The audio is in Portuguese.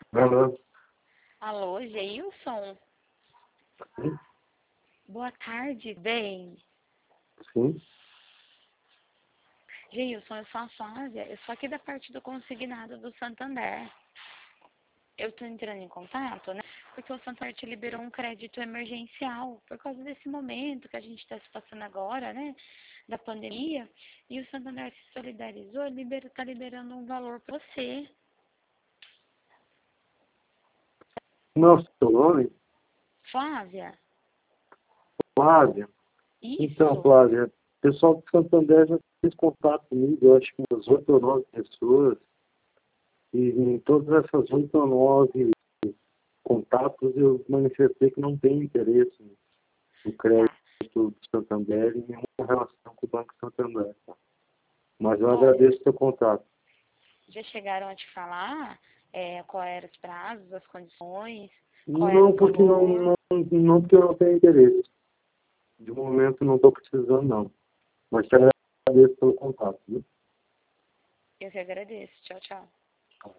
Alô? Alô, Geilson? Sim? Boa tarde, bem. Sim? Geilson, eu sou a Flávia, eu sou aqui da parte do consignado do Santander. Eu tô entrando em contato, né? Porque o Santander te liberou um crédito emergencial por causa desse momento que a gente está se passando agora, né? Da pandemia. E o Santander se solidarizou e tá liberando um valor para você. Não é o seu nome? Flávia? Flávia? Então, Isso? Flávia, o pessoal do Santander já fez contato comigo, eu acho que umas 8 ou 9 pessoas, e em todas essas 8 ou 9 contatos eu manifestei que não tenho interesse no crédito Tá. do Santander e nenhuma relação com o Banco Santander. Mas eu Bom, agradeço o seu contato. já chegaram a te falar qual eram os prazos, as condições, qual era o Não, porque valor? porque eu não tenho interesse. De momento não estou precisando, não. Mas te agradeço pelo contato, viu? Eu que agradeço. Tchau, tchau.